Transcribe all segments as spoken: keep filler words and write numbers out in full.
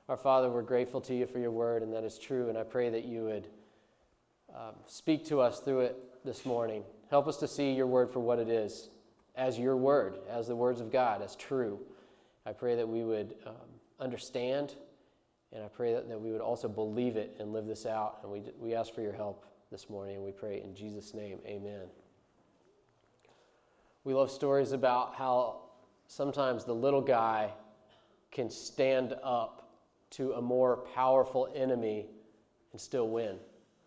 Our Father, we're grateful to you for your word, and that is true, and I pray that you would um, speak to us through it this morning. Help us to see your word for what it is, as your word, as the words of God, as true. I pray that we would um, understand, and I pray that, that we would also believe it and live this out, and we, we ask for your help this morning, and we pray in Jesus' name, amen. We love stories about how sometimes the little guy can stand up to a more powerful enemy and still win.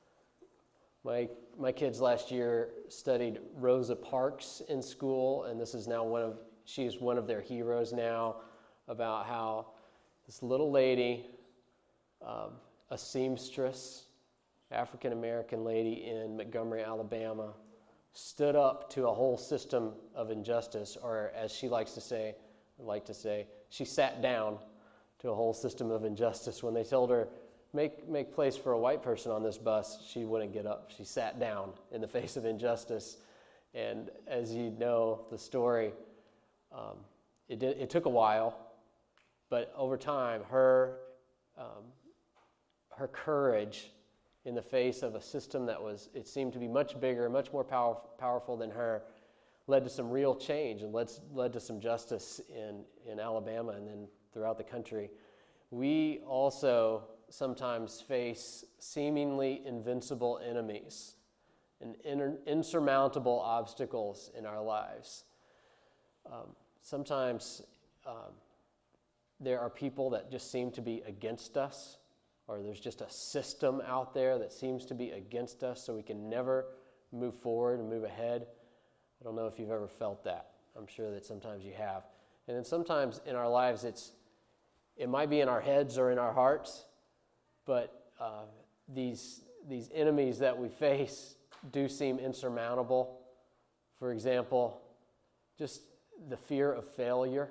My my kids last year studied Rosa Parks in school, and this is now one of she's one of their heroes now, about how this little lady, um, a seamstress, African American lady in Montgomery, Alabama, stood up to a whole system of injustice, or as she likes to say, like to say, she sat down to a whole system of injustice. When they told her, make make place for a white person on this bus, she wouldn't get up. She sat down in the face of injustice. And as you know the story, um, it did, it took a while, but over time, her um, her courage in the face of a system that was, it seemed to be much bigger, much more power, powerful than her, led to some real change and led, led to some justice in, in Alabama and then throughout the country. We also sometimes face seemingly invincible enemies and in, insurmountable obstacles in our lives. Um, sometimes um, there are people that just seem to be against us, or there's just a system out there that seems to be against us, so we can never move forward and move ahead. I don't know if you've ever felt that. I'm sure that sometimes you have. And then sometimes in our lives, it's it might be in our heads or in our hearts, but uh, these these enemies that we face do seem insurmountable. For example, just the fear of failure.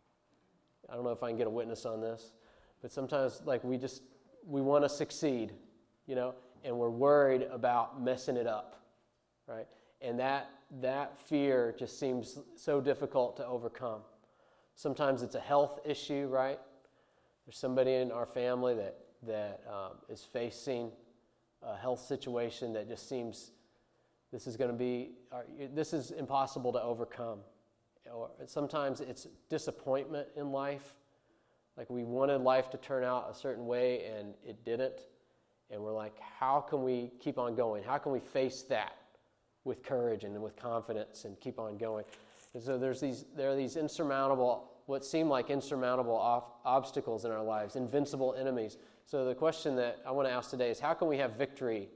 I don't know if I can get a witness on this, but sometimes like we just we want to succeed, you know, and we're worried about messing it up, right? And that that fear just seems so difficult to overcome. Sometimes it's a health issue, right? There's somebody in our family that that um, is facing a health situation that just seems this is going to be or, this is impossible to overcome. Or sometimes it's disappointment in life. Like we wanted life to turn out a certain way and it didn't. And we're like, how can we keep on going? How can we face that with courage and with confidence and keep on going? And so there's these there are these insurmountable, what seem like insurmountable off, obstacles in our lives, invincible enemies. So the question that I want to ask today is, how can we have victory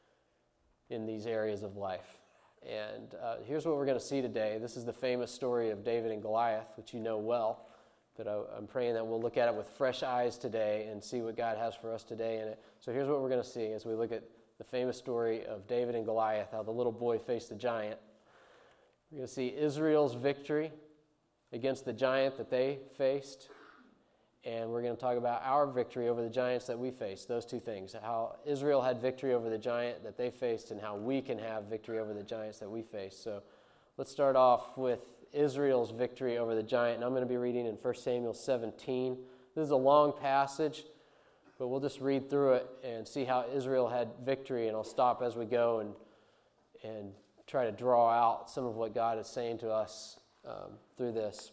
in these areas of life? And uh, here's what we're going to see today. This is the famous story of David and Goliath, which you know well. But I, I'm praying that we'll look at it with fresh eyes today and see what God has for us today in it. So here's what we're going to see as we look at the famous story of David and Goliath, how the little boy faced the giant. We're going to see Israel's victory against the giant that they faced. And we're going to talk about our victory over the giants that we faced, those two things. How Israel had victory over the giant that they faced and how we can have victory over the giants that we face. So let's start off with Israel's victory over the giant. And I'm going to be reading in First Samuel seventeen. This is a long passage, but we'll just read through it and see how Israel had victory. And I'll stop as we go and, and try to draw out some of what God is saying to us um, through this.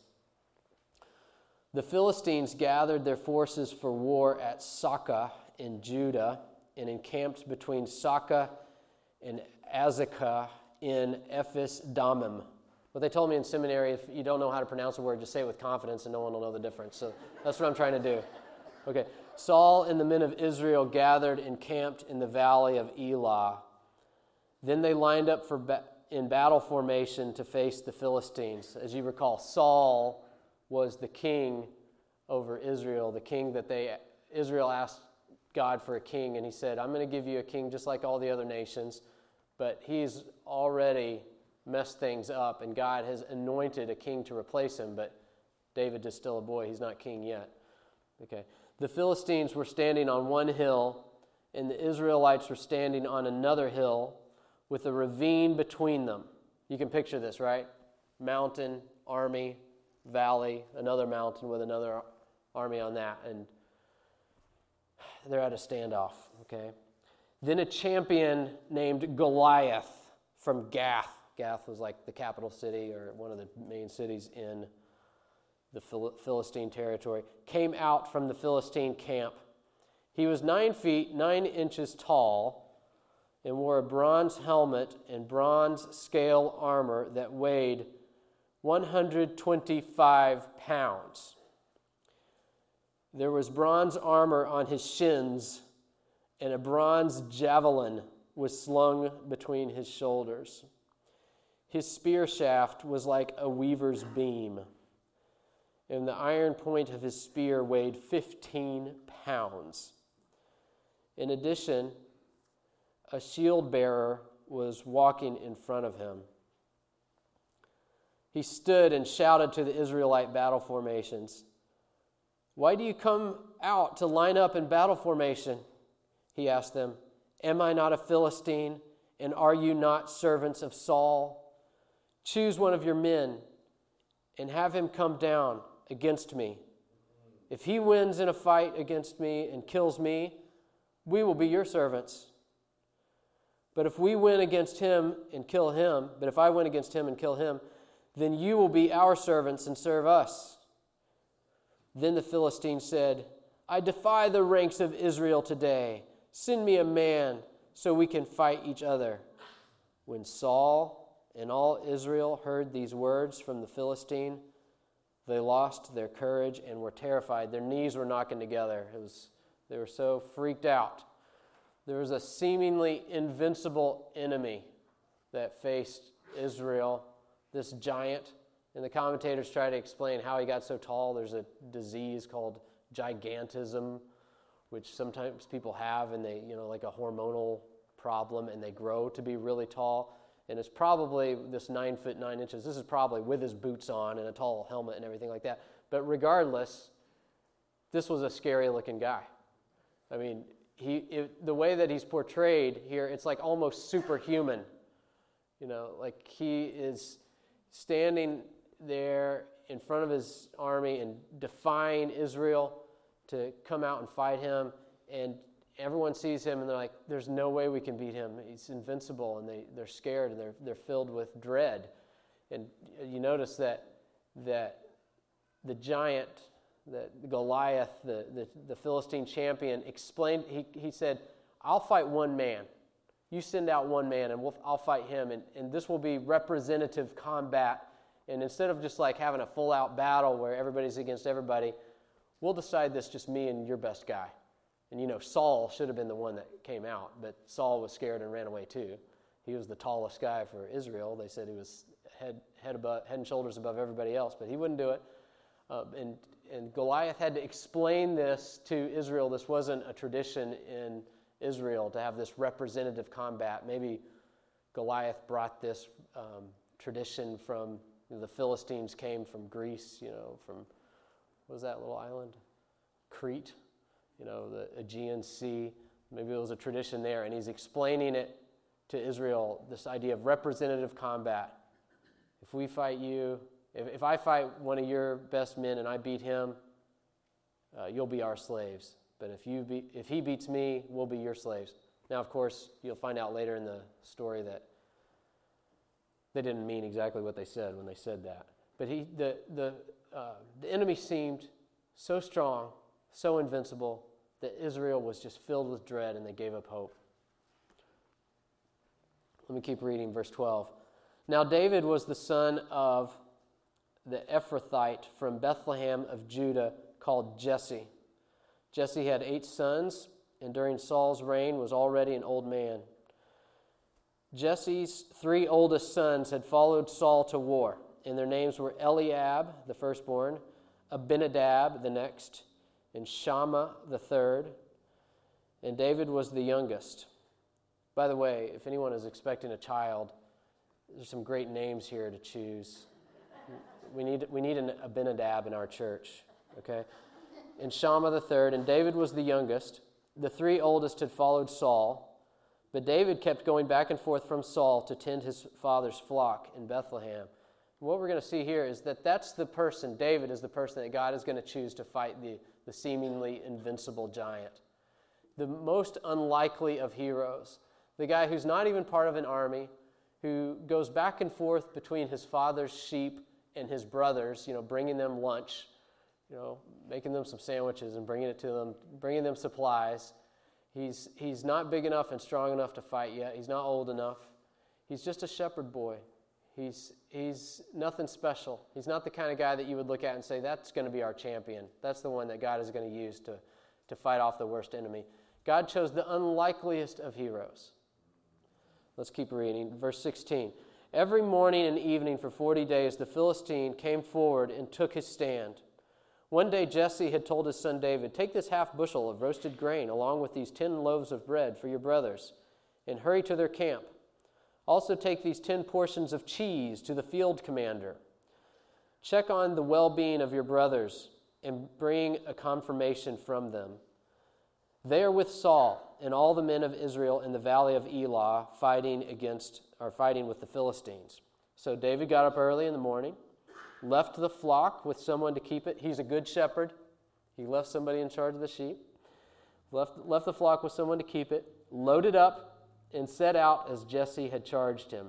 The Philistines gathered their forces for war at Socoh in Judah and encamped between Socoh and Azekah in Ephes Dammim. What they told me in seminary, if you don't know how to pronounce a word, just say it with confidence and no one will know the difference. So that's what I'm trying to do. Okay. Saul and the men of Israel gathered and camped in the valley of Elah. Then they lined up for ba- in battle formation to face the Philistines. As you recall, Saul was the king over Israel, the king that they Israel asked God for a king, and he said, I'm going to give you a king just like all the other nations, but he's already messed things up, and God has anointed a king to replace him, but David is still a boy. He's not king yet. Okay. The Philistines were standing on one hill, and the Israelites were standing on another hill with a ravine between them. You can picture this, right? Mountain, army, valley, another mountain with another army on that. And they're at a standoff, okay? Then a champion named Goliath from Gath. Gath was like the capital city or one of the main cities in the Phil- Philistine territory, came out from the Philistine camp. He was nine feet, nine inches tall, and wore a bronze helmet and bronze scale armor that weighed one hundred twenty-five pounds. There was bronze armor on his shins, and a bronze javelin was slung between his shoulders. His spear shaft was like a weaver's beam, and the iron point of his spear weighed fifteen pounds. In addition, a shield bearer was walking in front of him. He stood and shouted to the Israelite battle formations. "Why do you come out to line up in battle formation?" he asked them. "Am I not a Philistine, and are you not servants of Saul? Choose one of your men and have him come down against me. If he wins in a fight against me and kills me, we will be your servants. But if we win against him and kill him, but if I win against him and kill him, then you will be our servants and serve us." Then the Philistine said, "I defy the ranks of Israel today. Send me a man so we can fight each other." When Saul and all Israel heard these words from the Philistine, they lost their courage and were terrified. Their knees were knocking together. It was, they were so freaked out. There was a seemingly invincible enemy that faced Israel, this giant. And the commentators try to explain how he got so tall. There's a disease called gigantism, which sometimes people have, and they, you know, like a hormonal problem, and they grow to be really tall. And it's probably this nine foot nine inches. This is probably with his boots on and a tall helmet and everything like that. But regardless, this was a scary looking guy. I mean, he it, the way that he's portrayed here, it's like almost superhuman. You know, like he is standing there in front of his army and defying Israel to come out and fight him, and everyone sees him and they're like, there's no way we can beat him. He's invincible, and they, they're scared and they're they're filled with dread. And you notice that that the giant, that Goliath, the, the, the Philistine champion, explained, he, he said, "I'll fight one man. You send out one man and we'll, I'll fight him, and, and this will be representative combat. And instead of just like having a full-out battle where everybody's against everybody, we'll decide this just me and your best guy." And you know, Saul should have been the one that came out, but Saul was scared and ran away too. He was the tallest guy for Israel. They said he was head head above, head and shoulders above everybody else, but he wouldn't do it. Uh, and and Goliath had to explain this to Israel. This wasn't a tradition in Israel to have this representative combat. Maybe Goliath brought this um, tradition from, you know, the Philistines came from Greece, you know, from, what was that little island? Crete, you know, the Aegean Sea. Maybe it was a tradition there, and he's explaining it to Israel, this idea of representative combat. If we fight you, if, if I fight one of your best men and I beat him, uh, you'll be our slaves. But if you be, if he beats me, we'll be your slaves. Now, of course, you'll find out later in the story that they didn't mean exactly what they said when they said that. But he, the the uh, the enemy seemed so strong, so invincible, that Israel was just filled with dread, and they gave up hope. Let me keep reading, verse twelve. Now David was the son of the Ephrathite from Bethlehem of Judah, called Jesse. Jesse had eight sons, and during Saul's reign was already an old man. Jesse's three oldest sons had followed Saul to war, and their names were Eliab, the firstborn, Abinadab, the next, and Shammah, the third, and David was the youngest. By the way, if anyone is expecting a child, there's some great names here to choose. We need we need an Abinadab in our church, okay? And Shammah the third, and David was the youngest. The three oldest had followed Saul, but David kept going back and forth from Saul to tend his father's flock in Bethlehem. And what we're going to see here is that that's the person, David is the person that God is going to choose to fight the, the seemingly invincible giant. the most unlikely of heroes, the guy who's not even part of an army, who goes back and forth between his father's sheep and his brothers, you know, bringing them lunch, you know, making them some sandwiches and bringing it to them, bringing them supplies. He's, he's not big enough and strong enough to fight yet. He's not old enough. He's just a shepherd boy. He's, he's nothing special. He's not the kind of guy that you would look at and say, that's going to be our champion. That's the one that God is going to use to, to fight off the worst enemy. God chose the unlikeliest of heroes. Let's keep reading. Verse sixteen. Every morning and evening for forty days, the Philistine came forward and took his stand. One day Jesse had told his son David, take this half bushel of roasted grain along with these ten loaves of bread for your brothers, and hurry to their camp. Also take these ten portions of cheese to the field commander. Check on the well-being of your brothers and bring a confirmation from them. They are with Saul and all the men of Israel in the valley of Elah fighting against or fighting with the Philistines. So David got up early in the morning, left the flock with someone to keep it. He's a good shepherd. He left somebody in charge of the sheep. Left, left the flock with someone to keep it, loaded up, and set out as Jesse had charged him.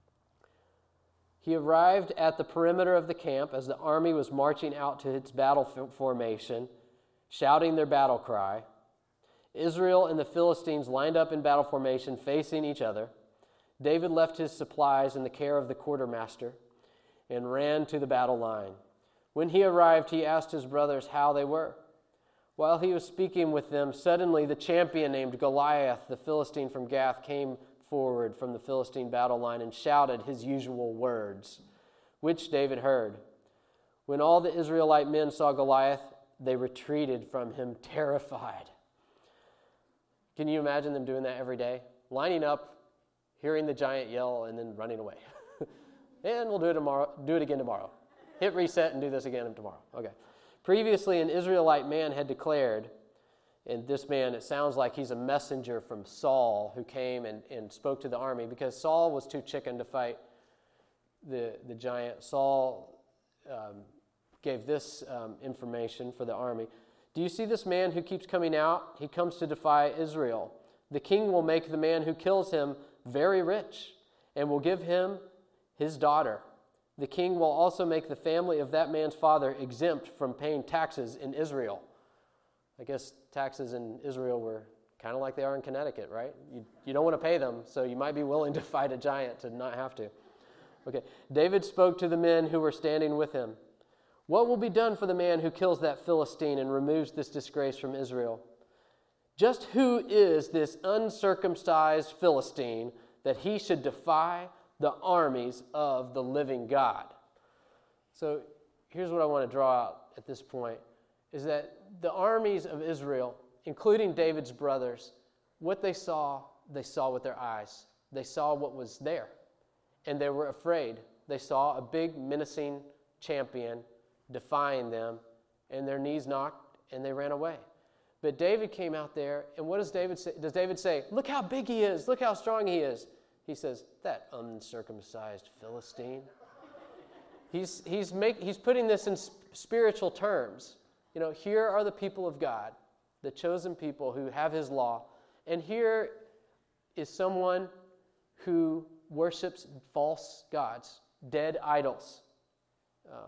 He arrived at the perimeter of the camp as the army was marching out to its battle formation, shouting their battle cry. Israel and the Philistines lined up in battle formation, facing each other. David left his supplies in the care of the quartermaster and ran to the battle line. When he arrived, he asked his brothers how they were. While he was speaking with them, suddenly the champion named Goliath, the Philistine from Gath, came forward from the Philistine battle line and shouted his usual words, which David heard. When all the Israelite men saw Goliath, they retreated from him terrified. Can you imagine them doing that every day? Lining up, hearing the giant yell, and then running away. And we'll do it tomorrow. Do it again tomorrow. Hit reset and do this again tomorrow. Okay. Previously, an Israelite man had declared, and this man, it sounds like he's a messenger from Saul who came and, and spoke to the army because Saul was too chicken to fight the, the giant. Saul um, gave this um, information for the army. Do you see this man who keeps coming out? He comes to defy Israel. The king will make the man who kills him very rich and will give him his daughter. The king will also make the family of that man's father exempt from paying taxes in Israel. I guess taxes in Israel were kind of like they are in Connecticut, right? You, you don't want to pay them, so you might be willing to fight a giant to not have to. Okay. David spoke to the men who were standing with him. What will be done for the man who kills that Philistine and removes this disgrace from Israel? Just who is this uncircumcised Philistine that he should defy the armies of the living God? So here's what I want to draw out at this point, is that the armies of Israel, including David's brothers, what they saw, they saw with their eyes. They saw what was there, and they were afraid. They saw a big, menacing champion defying them, and their knees knocked, and they ran away. But David came out there, and what does David say? Does David say, look how big he is, look how strong he is? He says, that uncircumcised Philistine. He's, he's, make, he's putting this in spiritual terms. You know, here are the people of God, the chosen people who have his law, and here is someone who worships false gods, dead idols. Uh,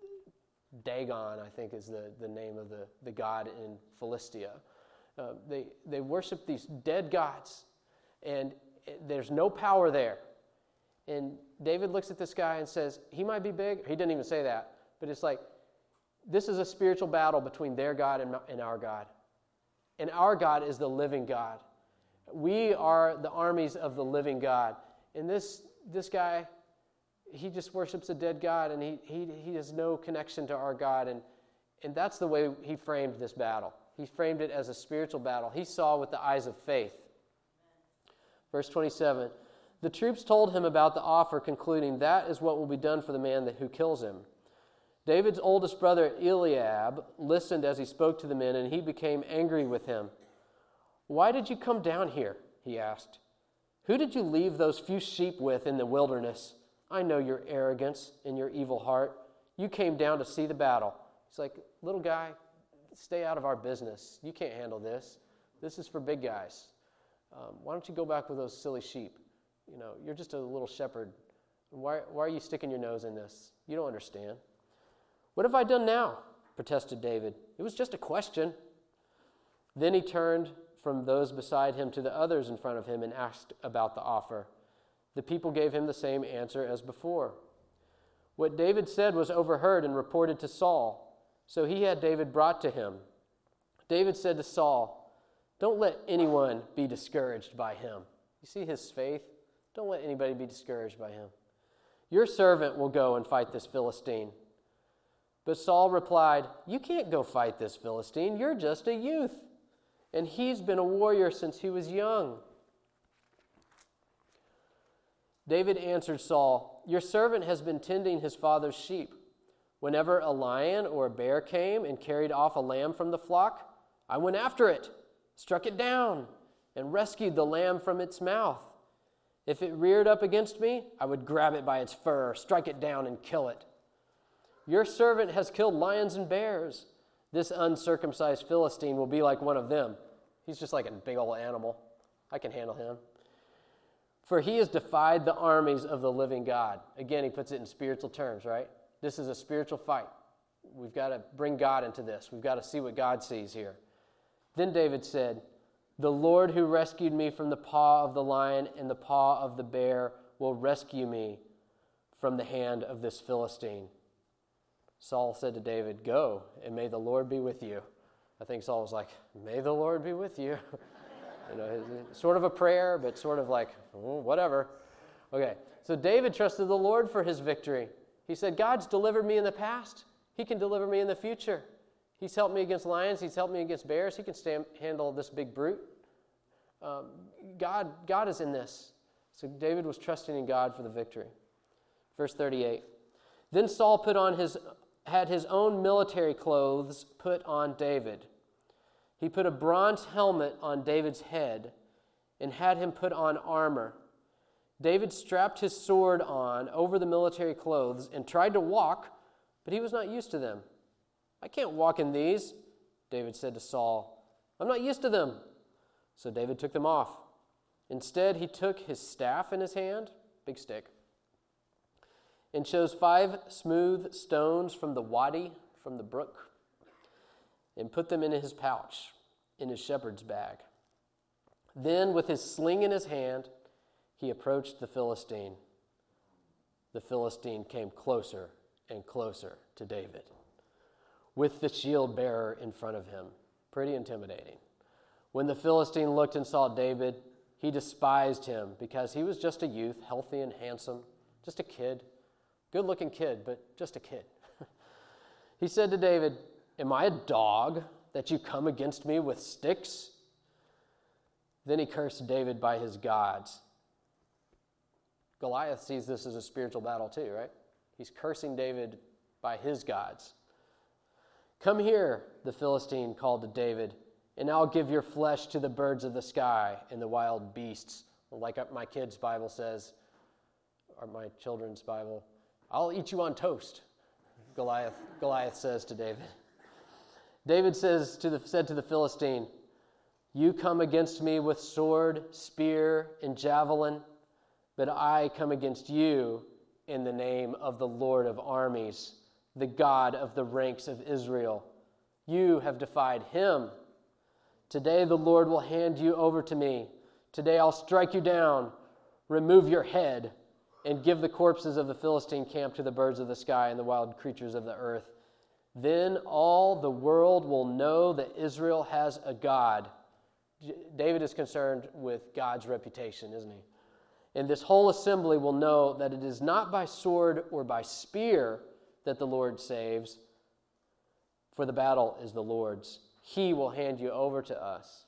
Dagon, I think, is the, the name of the, the god in Philistia. Uh, they, they worship these dead gods, and there's no power there. And David looks at this guy and says, he might be big. He didn't even say that, but it's like, this is a spiritual battle between their God and, and our God. And our God is the living God. We are the armies of the living God. And this, this guy, he just worships a dead God, and he, he, he has no connection to our God. And, and that's the way he framed this battle. He framed it as a spiritual battle. He saw with the eyes of faith. Verse twenty-seven, the troops told him about the offer, concluding, that is what will be done for the man that, who kills him. David's oldest brother, Eliab, listened as he spoke to the men, and he became angry with him. Why did you come down here? He asked. Who did you leave those few sheep with in the wilderness? I know your arrogance and your evil heart. You came down to see the battle. He's like, little guy, stay out of our business. You can't handle this. This is for big guys. Um, why don't you go back with those silly sheep? You know, you're just a little shepherd. Why, why are you sticking your nose in this? You don't understand. What have I done now? Protested David. It was just a question. Then he turned from those beside him to the others in front of him and asked about the offer. The people gave him the same answer as before. What David said was overheard and reported to Saul, so he had David brought to him. David said to Saul, "Don't let anyone be discouraged by him." You see his faith? Don't let anybody be discouraged by him. "Your servant will go and fight this Philistine." But Saul replied, "You can't go fight this Philistine. You're just a youth, and he's been a warrior since he was young." David answered Saul, "Your servant has been tending his father's sheep. Whenever a lion or a bear came and carried off a lamb from the flock, I went after it, struck it down, and rescued the lamb from its mouth. If it reared up against me, I would grab it by its fur, strike it down, and kill it. Your servant has killed lions and bears. This uncircumcised Philistine will be like one of them." He's just like a big old animal. I can handle him. "For he has defied the armies of the living God." Again, he puts it in spiritual terms, right? This is a spiritual fight. We've got to bring God into this. We've got to see what God sees here. Then David said, "The Lord who rescued me from the paw of the lion and the paw of the bear will rescue me from the hand of this Philistine." Saul said to David, "Go, and may the Lord be with you." I think Saul was like, "May the Lord be with you." You know, sort of a prayer, but sort of like, oh, whatever. Okay, so David trusted the Lord for his victory. He said, God's delivered me in the past. He can deliver me in the future. He's helped me against lions. He's helped me against bears. He can stand, handle this big brute. Um, God, God is in this. So David was trusting in God for the victory. Verse thirty-eight. Then Saul put on his, had his own military clothes put on David. He put a bronze helmet on David's head and had him put on armor. David strapped his sword on over the military clothes and tried to walk, but he was not used to them. "I can't walk in these," David said to Saul. "I'm not used to them." So David took them off. Instead, he took his staff in his hand, big stick, and chose five smooth stones from the wadi, from the brook, and put them in his pouch, in his shepherd's bag. Then, with his sling in his hand, he approached the Philistine. The Philistine came closer and closer to David, with the shield bearer in front of him. Pretty intimidating. When the Philistine looked and saw David, he despised him because he was just a youth, healthy and handsome, just a kid, good-looking kid, but just a kid. He said to David, "Am I a dog that you come against me with sticks?" Then he cursed David by his gods. Goliath sees this as a spiritual battle too, right? He's cursing David by his gods. "Come here," the Philistine called to David, "and I'll give your flesh to the birds of the sky and the wild beasts." Like my kids' Bible says, or my children's Bible, "I'll eat you on toast," Goliath, Goliath says to David. David says to the, said to the Philistine, "You come against me with sword, spear, and javelin, but I come against you in the name of the Lord of armies, the God of the ranks of Israel. You have defied him. Today the Lord will hand you over to me. Today I'll strike you down, remove your head, and give the corpses of the Philistine camp to the birds of the sky and the wild creatures of the earth. Then all the world will know that Israel has a God." David is concerned with God's reputation, isn't he? "And this whole assembly will know that it is not by sword or by spear that the Lord saves, for the battle is the Lord's. He will hand you over to us."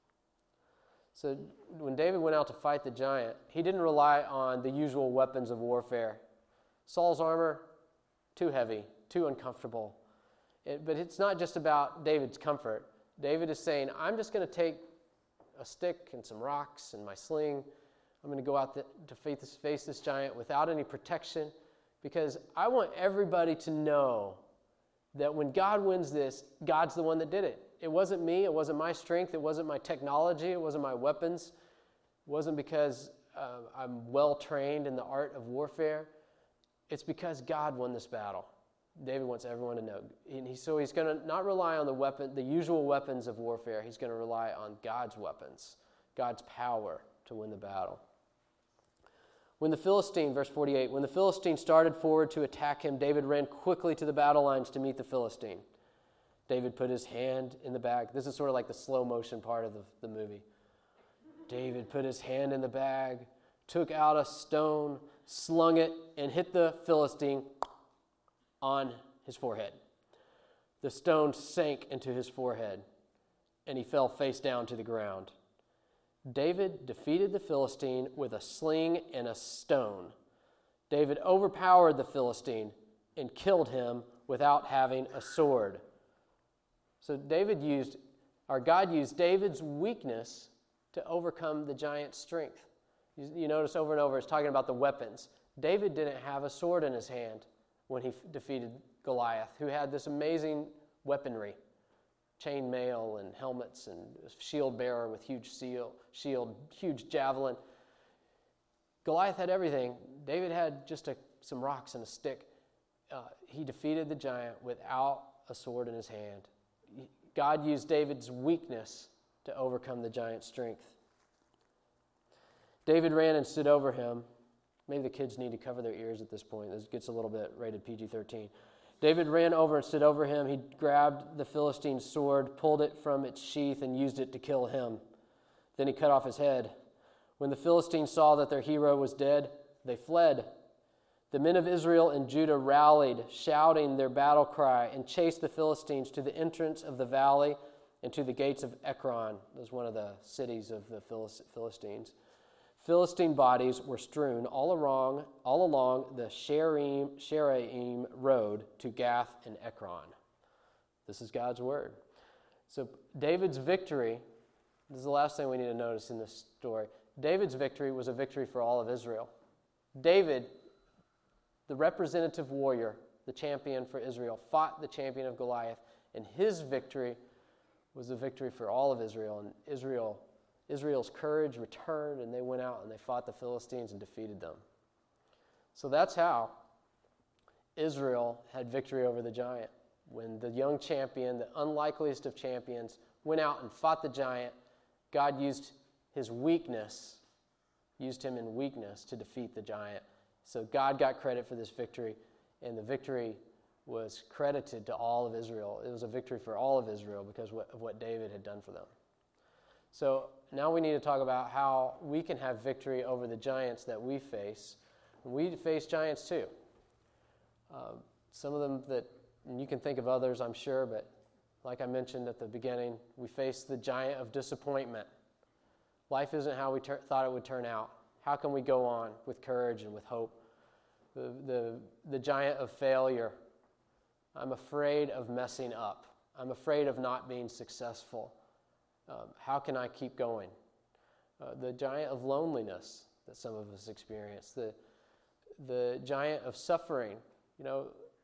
So when David went out to fight the giant, he didn't rely on the usual weapons of warfare. Saul's armor, too heavy, too uncomfortable. It, but it's not just about David's comfort. David is saying, I'm just going to take a stick and some rocks and my sling. I'm going to go out the, to face this, face this giant without any protection, because I want everybody to know that when God wins this, God's the one that did it. it wasn't me, it wasn't my strength, it wasn't my technology, it wasn't my weapons. It wasn't because uh, I'm well trained in the art of warfare. It's because God won this battle. David wants everyone to know. And he, so he's going to not rely on the weapon, the usual weapons of warfare. He's going to rely on God's weapons, God's power to win the battle. When the Philistine, verse forty-eight, when the Philistine started forward to attack him, David ran quickly to the battle lines to meet the Philistine. David put his hand in the bag. This is sort of like the slow motion part of the, the movie. David put his hand in the bag, took out a stone, slung it, and hit the Philistine on his forehead. The stone sank into his forehead, and he fell face down to the ground. David defeated the Philistine with a sling and a stone. David overpowered the Philistine and killed him without having a sword. So David used, or God used David's weakness to overcome the giant's strength. You, you notice over and over it's talking about the weapons. David didn't have a sword in his hand when he f- defeated Goliath, who had this amazing weaponry. Chain mail and helmets and shield bearer with huge seal, shield, huge javelin. Goliath had everything. David had just a, some rocks and a stick. Uh, he defeated the giant without a sword in his hand. God used David's weakness to overcome the giant's strength. David ran and stood over him. Maybe the kids need to cover their ears at this point. This gets a little bit rated P G thirteen. David ran over and stood over him. He grabbed the Philistine's sword, pulled it from its sheath, and used it to kill him. Then he cut off his head. When the Philistines saw that their hero was dead, they fled. The men of Israel and Judah rallied, shouting their battle cry, and chased the Philistines to the entrance of the valley and to the gates of Ekron. That was one of the cities of the Philistines. Philistine bodies were strewn all along, all along the Sheraim, Sheraim road to Gath and Ekron. This is God's word. So David's victory, this is the last thing we need to notice in this story. David's victory was a victory for all of Israel. David, the representative warrior, the champion for Israel, fought the champion of Goliath, and his victory was a victory for all of Israel. And Israel Israel's courage returned, and they went out and they fought the Philistines and defeated them. So that's how Israel had victory over the giant. When the young champion, the unlikeliest of champions, went out and fought the giant, God used his weakness, used him in weakness to defeat the giant. So God got credit for this victory, and the victory was credited to all of Israel. It was a victory for all of Israel because of what David had done for them. So now we need to talk about how we can have victory over the giants that we face. And we face giants too. Um, some of them that, and you can think of others, I'm sure, but like I mentioned at the beginning, we face the giant of disappointment. Life isn't how we ter- thought it would turn out. How can we go on with courage and with hope? The, the, the giant of failure. I'm afraid of messing up. I'm afraid of not being successful. Um, how can I keep going? Uh, the giant of loneliness that some of us experience. The, the giant of suffering. You know,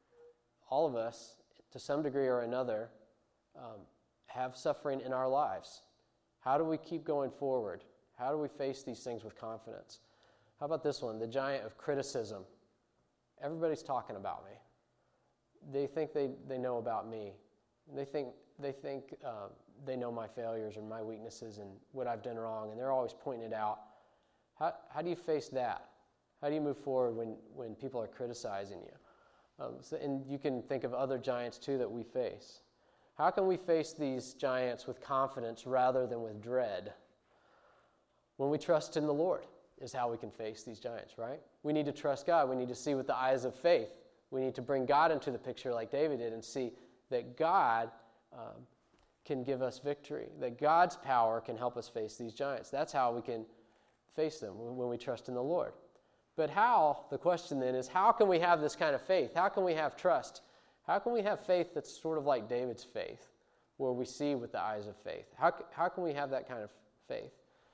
all of us, to some degree or another, um, have suffering in our lives. How do we keep going forward? How do we face these things with confidence? How about this one? The giant of criticism. Everybody's talking about me. They think they, they know about me. They think they think uh, they know my failures and my weaknesses and what I've done wrong, and they're always pointing it out. How how do you face that? How do you move forward when, when people are criticizing you? Um, so, and you can think of other giants too that we face. How can we face these giants with confidence rather than with dread? When we trust in the Lord is how we can face these giants, right? We need to trust God. We need to see with the eyes of faith. We need to bring God into the picture like David did and see that God um, can give us victory, that God's power can help us face these giants. That's how we can face them, when we trust in the Lord. But how, the question then is, how can we have this kind of faith? How can we have trust? How can we have faith that's sort of like David's faith, where we see with the eyes of faith? How, how can we have that kind of faith?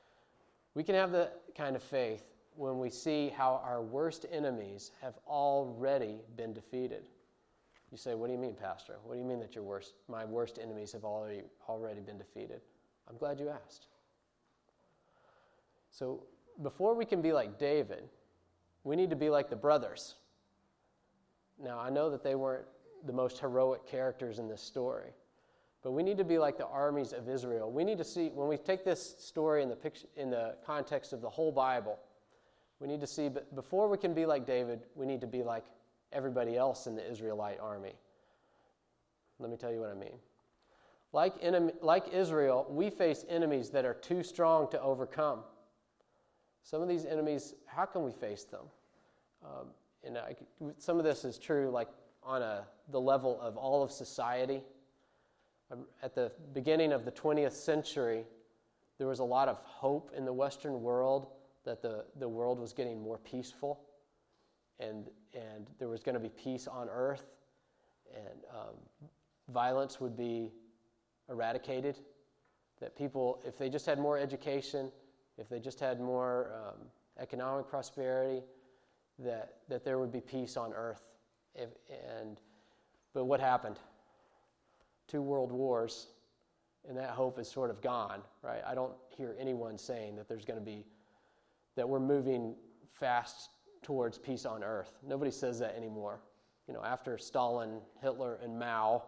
We can have that kind of faith when we see how our worst enemies have already been defeated. You say, what do you mean, Pastor? What do you mean that your worst, my worst enemies have already, already been defeated? I'm glad you asked. So before we can be like David, we need to be like the brothers. Now, I know that they weren't the most heroic characters in this story, but we need to be like the armies of Israel. We need to see, when we take this story in the picture, in the context of the whole Bible, we need to see, but before we can be like David, we need to be like everybody else in the Israelite army. Let me tell you what I mean. Like, enemy, like Israel, we face enemies that are too strong to overcome. Some of these enemies, how can we face them? Um, and I, some of this is true like on a, the level of all of society. At the beginning of the twentieth century, there was a lot of hope in the Western world that the, the world was getting more peaceful, and and there was going to be peace on earth, and um, violence would be eradicated, that people, if they just had more education, if they just had more um, economic prosperity, that that there would be peace on earth. If, and but what happened? Two world wars, and that hope is sort of gone, right? I don't hear anyone saying that there's going to be, that we're moving fast towards peace on earth. Nobody says that anymore. You know, after Stalin, Hitler, and Mao,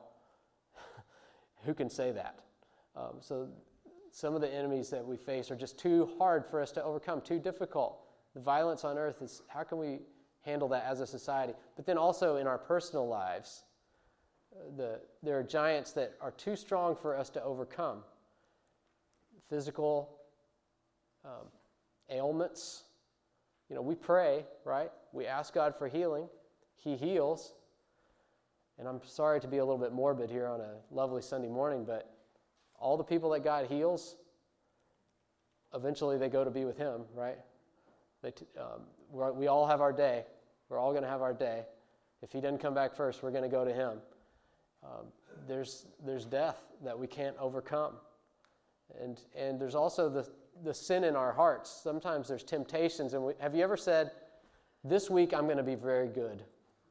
who can say that? Um, so some of the enemies that we face are just too hard for us to overcome, too difficult. The violence on earth is, how can we handle that as a society? But then also in our personal lives, the, there are giants that are too strong for us to overcome. Physical um, ailments. You know, we pray, right? We ask God for healing. He heals. And I'm sorry to be a little bit morbid here on a lovely Sunday morning, but all the people that God heals, eventually they go to be with Him, right? They t- um, we're, we all have our day. We're all going to have our day. If He doesn't come back first, we're going to go to Him. Um, there's there's death that we can't overcome. And and there's also the, the sin in our hearts. Sometimes there's temptations. And we, have you ever said, this week I'm going to be very good?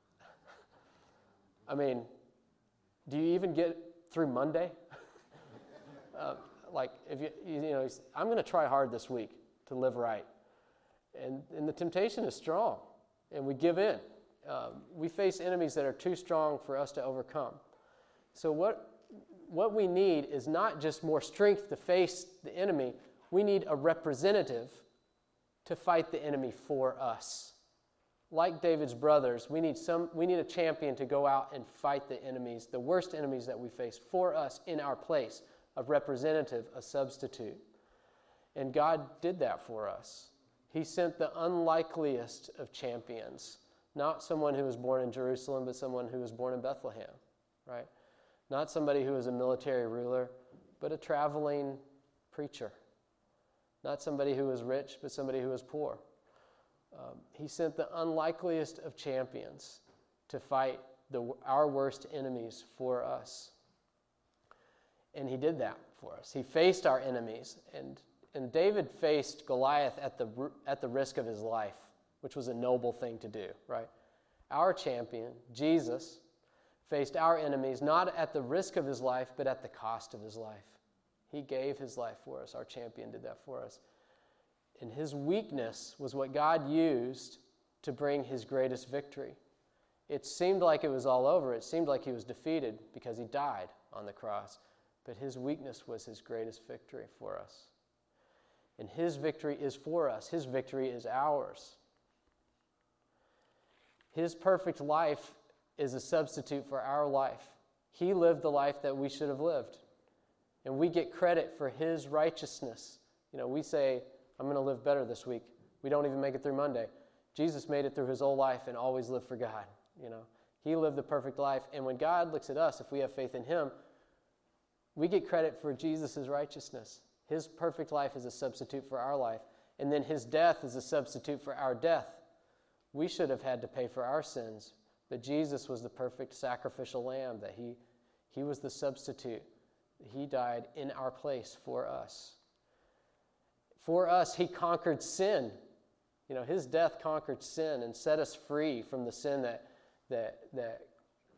I mean, do you even get through Monday? uh, like, if you, you know, I'm going to try hard this week to live right. And, and the temptation is strong, and we give in. Um, we face enemies that are too strong for us to overcome. So what, what we need is not just more strength to face the enemy. We need a representative to fight the enemy for us. Like David's brothers, we need some. We need a champion to go out and fight the enemies, the worst enemies that we face, for us in our place, a representative, a substitute. And God did that for us. He sent the unlikeliest of champions, not someone who was born in Jerusalem, but someone who was born in Bethlehem, right? Not somebody who was a military ruler, but a traveling preacher. Not somebody who was rich, but somebody who was poor. Um, he sent the unlikeliest of champions to fight the, our worst enemies for us. And He did that for us. He faced our enemies, and And David faced Goliath at the at the risk of his life, which was a noble thing to do, right? Our champion, Jesus, faced our enemies not at the risk of his life, but at the cost of his life. He gave His life for us. Our champion did that for us. And His weakness was what God used to bring His greatest victory. It seemed like it was all over. It seemed like He was defeated because He died on the cross. But His weakness was His greatest victory for us. And His victory is for us. His victory is ours. His perfect life is a substitute for our life. He lived the life that we should have lived. And we get credit for His righteousness. You know, we say, I'm going to live better this week. We don't even make it through Monday. Jesus made it through His whole life and always lived for God. You know, He lived the perfect life. And when God looks at us, if we have faith in Him, we get credit for Jesus' righteousness. His perfect life is a substitute for our life. And then His death is a substitute for our death. We should have had to pay for our sins, but Jesus was the perfect sacrificial lamb, that he, he was the substitute. He died in our place for us. For us, He conquered sin. You know, His death conquered sin and set us free from the sin that, that, that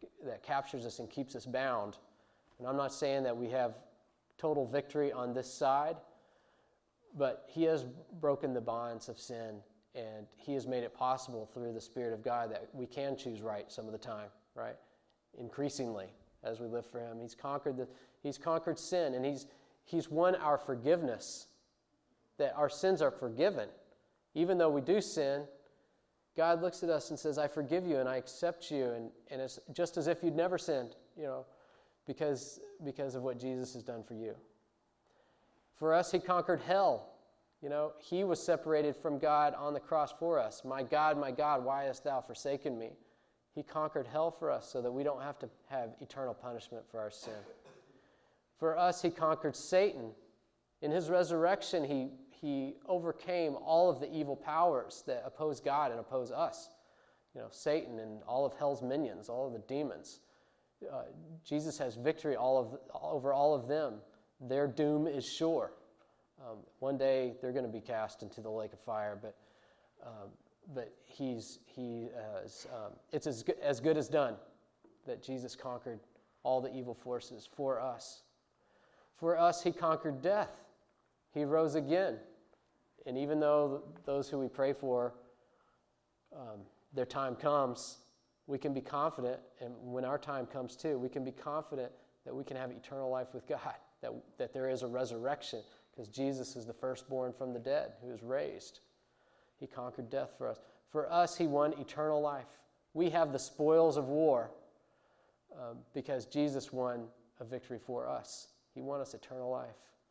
that captures us and keeps us bound. And I'm not saying that we have total victory on this side, but he has broken the bonds of sin, and he has made it possible through the Spirit of God that we can choose right some of the time, right? Increasingly, as we live for him. He's conquered the he's conquered sin, and he's he's won our forgiveness, that our sins are forgiven. Even though we do sin, God looks at us and says, I forgive you and I accept you, and, and it's just as if you'd never sinned, you know, because, because of what Jesus has done for you. For us, he conquered hell. You know, he was separated from God on the cross for us. My God, my God, why hast thou forsaken me? He conquered hell for us so that we don't have to have eternal punishment for our sin. For us, he conquered Satan. In his resurrection, he, he overcame all of the evil powers that oppose God and oppose us. You know, Satan and all of hell's minions, all of the demons. Uh, Jesus has victory all of over all of them. Their doom is sure. Um, one day they're going to be cast into the lake of fire, but um, but he's he uh, is, um, it's as good, as good as done that Jesus conquered all the evil forces for us. For us, he conquered death. He rose again, and even though those who we pray for, um, their time comes, we can be confident, and when our time comes too, we can be confident that we can have eternal life with God. That, that there is a resurrection, because Jesus is the firstborn from the dead who is raised. He conquered death for us. For us, he won eternal life. We have the spoils of war um, because Jesus won a victory for us. He won us eternal life.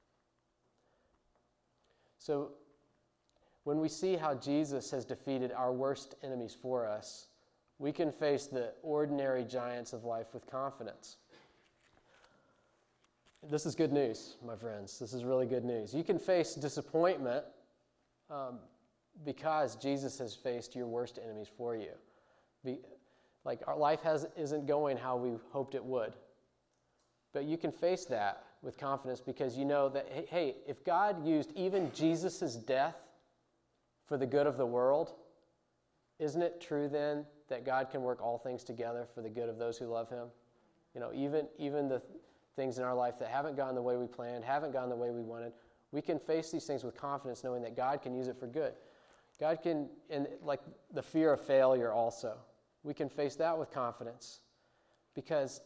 So when we see how Jesus has defeated our worst enemies for us, we can face the ordinary giants of life with confidence. This is good news, my friends. This is really good news. You can face disappointment um, because Jesus has faced your worst enemies for you. Be, like our life has, isn't going how we hoped it would. But you can face that with confidence because you know that, hey, hey if God used even Jesus' death for the good of the world, isn't it true then that God can work all things together for the good of those who love him? You know, even even the things in our life that haven't gone the way we planned, haven't gone the way we wanted, we can face these things with confidence knowing that God can use it for good. God can, and like the fear of failure also, we can face that with confidence because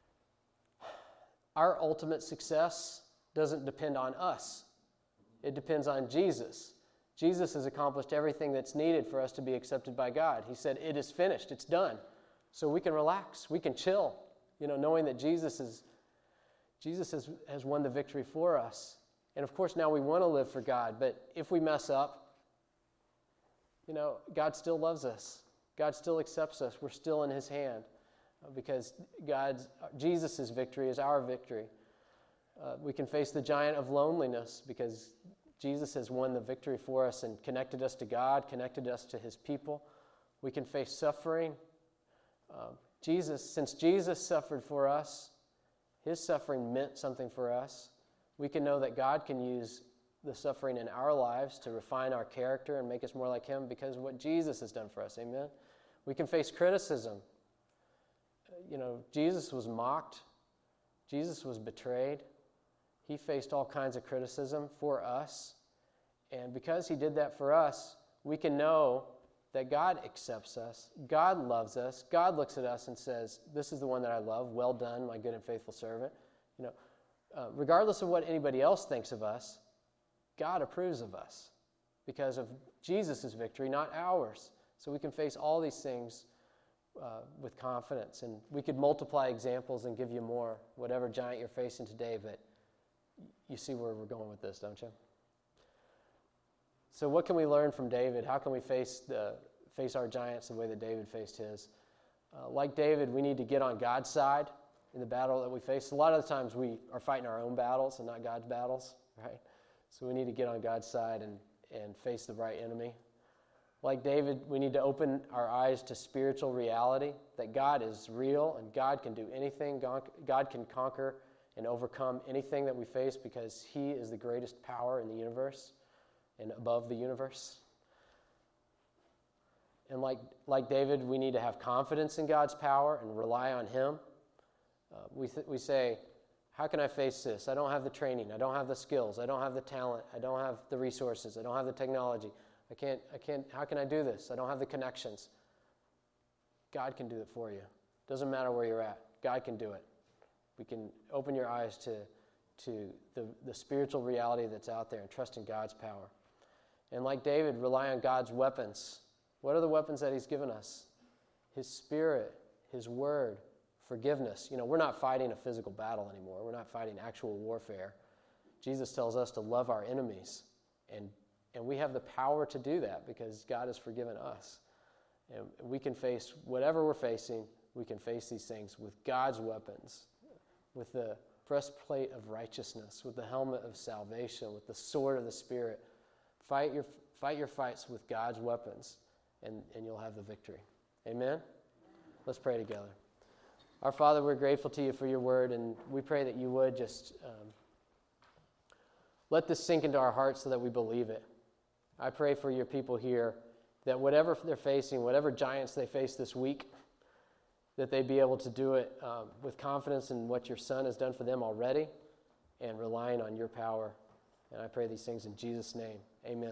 our ultimate success doesn't depend on us. It depends on Jesus. Jesus has accomplished everything that's needed for us to be accepted by God. He said, it is finished, it's done. So we can relax, we can chill, you know, knowing that Jesus is Jesus has, has won the victory for us. And of course, now we want to live for God, but if we mess up, you know, God still loves us. God still accepts us. We're still in his hand uh, because God's, Jesus' victory is our victory. Uh, we can face the giant of loneliness because Jesus has won the victory for us and connected us to God, connected us to his people. We can face suffering. Uh, Jesus, since Jesus suffered for us, his suffering meant something for us. We can know that God can use the suffering in our lives to refine our character and make us more like him because of what Jesus has done for us. Amen? We can face criticism. You know, Jesus was mocked. Jesus was betrayed. He faced all kinds of criticism for us. And because he did that for us, we can know that God accepts us, God loves us, God looks at us and says, this is the one that I love, well done, my good and faithful servant. You know, uh, regardless of what anybody else thinks of us, God approves of us because of Jesus' victory, not ours. So we can face all these things uh, with confidence. And we could multiply examples and give you more, whatever giant you're facing today, but you see where we're going with this, don't you? So what can we learn from David? How can we face the face our giants the way that David faced his? Uh, like David, we need to get on God's side in the battle that we face. A lot of the times we are fighting our own battles and not God's battles, right? So we need to get on God's side and, and face the right enemy. Like David, we need to open our eyes to spiritual reality, that God is real and God can do anything. God, God can conquer and overcome anything that we face because he is the greatest power in the universe and above the universe. And like, like David, we need to have confidence in God's power and rely on him. Uh, we, th- we say, how can I face this? I don't have the training. I don't have the skills. I don't have the talent. I don't have the resources. I don't have the technology. I can't, I can't, how can I do this? I don't have the connections. God can do it for you. Doesn't matter where you're at. God can do it. We can open your eyes to, to the, the spiritual reality that's out there and trust in God's power. And like David, rely on God's weapons. What are the weapons that he's given us? His Spirit, his word, forgiveness. You know, we're not fighting a physical battle anymore. We're not fighting actual warfare. Jesus tells us to love our enemies. And, and we have the power to do that because God has forgiven us. And we can face whatever we're facing, we can face these things with God's weapons, with the breastplate of righteousness, with the helmet of salvation, with the sword of the Spirit. Fight your, fight your fights with God's weapons. And, and you'll have the victory. Amen? Let's pray together. Our Father, we're grateful to you for your word, and we pray that you would just um, let this sink into our hearts so that we believe it. I pray for your people here that whatever they're facing, whatever giants they face this week, that they be able to do it um, with confidence in what your Son has done for them already and relying on your power. And I pray these things in Jesus' name. Amen.